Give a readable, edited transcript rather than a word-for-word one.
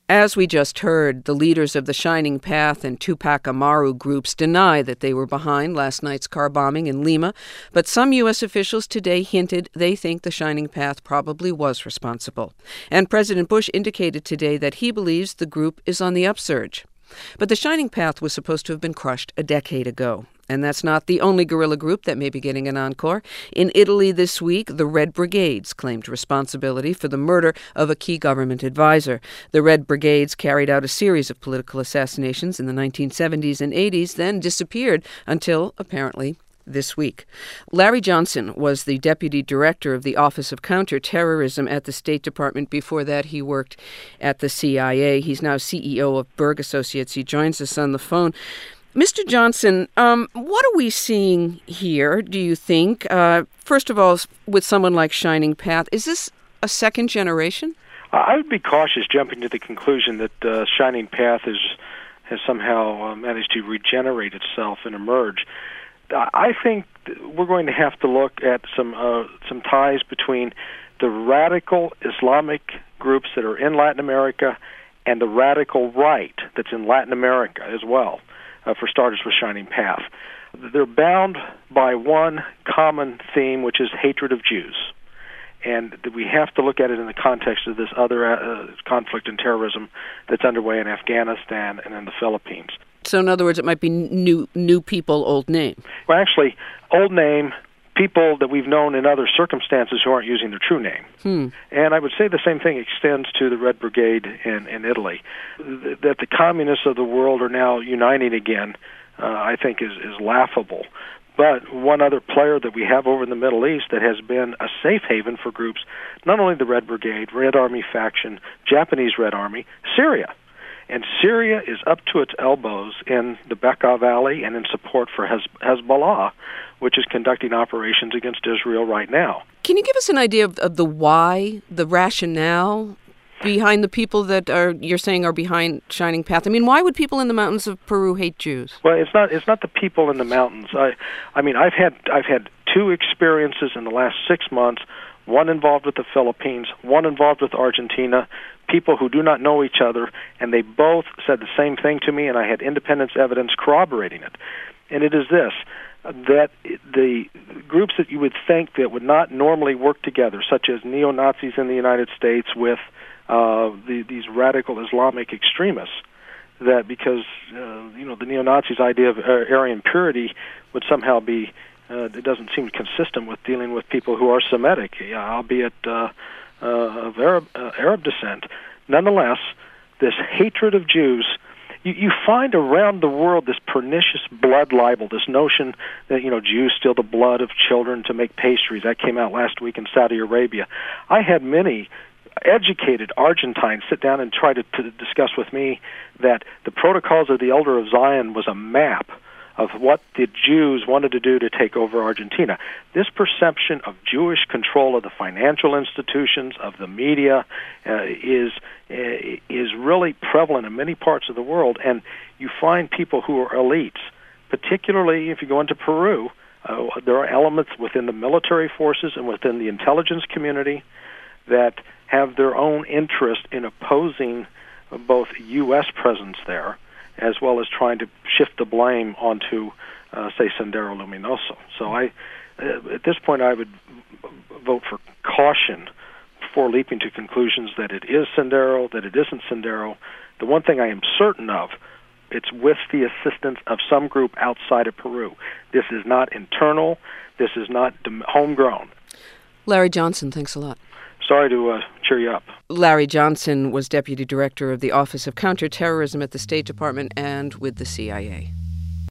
As we just heard, the leaders of the Shining Path and Tupac Amaru groups deny that they were behind last night's car bombing in Lima, but some U.S. officials today hinted they think the Shining Path probably was responsible. And President Bush indicated today that he believes the group is on the upsurge. But the Shining Path was supposed to have been crushed a decade ago. And that's not the only guerrilla group that may be getting an encore. In Italy this week, the Red Brigades claimed responsibility for the murder of a key government advisor. The Red Brigades carried out a series of political assassinations in the 1970s and 80s, then disappeared until, apparently, this week. Larry Johnson was the deputy director of the Office of Counterterrorism at the State Department. Before that, he worked at the CIA. He's now CEO of Berg Associates. He joins us on the phone. Mr. Johnson, what are we seeing here, do you think? First of all, with someone like Shining Path, is this a second generation? I would be cautious jumping to the conclusion that Shining Path has somehow managed to regenerate itself and emerge. I think we're going to have to look at some ties between the radical Islamic groups that are in Latin America and the radical right that's in Latin America as well. For starters, with Shining Path. They're bound by one common theme, which is hatred of Jews. And we have to look at it in the context of this other conflict and terrorism that's underway in Afghanistan and in the Philippines. So in other words, it might be new people, old name. Well, actually, old name, people that we've known in other circumstances who aren't using their true name. And I would say the same thing extends to the Red Brigade in Italy. That the communists of the world are now uniting again, I think is laughable. But one other player that we have over in the Middle East that has been a safe haven for groups, not only the Red Brigade, Red Army faction, Japanese Red Army, Syria. And Syria is up to its elbows in the Bekaa Valley and in support for Hezbollah, which is conducting operations against Israel right now. Can you give us an idea of the why, the rationale behind the people that you're saying are behind Shining Path? I mean, why would people in the mountains of Peru hate Jews? Well, it's not the people in the mountains. I mean, I've had two experiences in the last 6 months. One involved with the Philippines, one involved with Argentina, people who do not know each other, and they both said the same thing to me, and I had independent evidence corroborating it. And it is this, that the groups that you would think that would not normally work together, such as neo-Nazis in the United States with these radical Islamic extremists, that because the neo-Nazis' idea of Aryan purity would somehow be it doesn't seem consistent with dealing with people who are Semitic, albeit of Arab descent. Nonetheless, this hatred of Jews, you find around the world this pernicious blood libel, this notion that Jews steal the blood of children to make pastries. That came out last week in Saudi Arabia. I had many educated Argentines sit down and try to discuss with me that the Protocols of the Elder of Zion was a map of what the Jews wanted to do to take over Argentina. This perception of Jewish control of the financial institutions, of the media, is really prevalent in many parts of the world, and you find people who are elites, particularly if you go into Peru. There are elements within the military forces and within the intelligence community that have their own interest in opposing both U.S. presence there, as well as trying to shift the blame onto, say, Sendero Luminoso. So at this point, I would vote for caution before leaping to conclusions that it is Sendero, that it isn't Sendero. The one thing I am certain of, it's with the assistance of some group outside of Peru. This is not internal. This is not homegrown. Larry Johnson, thanks a lot. Sorry to cheer you up. Larry Johnson was Deputy Director of the Office of Counterterrorism at the State Department and with the CIA.